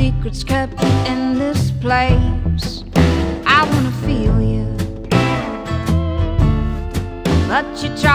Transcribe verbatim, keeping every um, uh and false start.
secrets kept in this place. I wanna feel you, but you try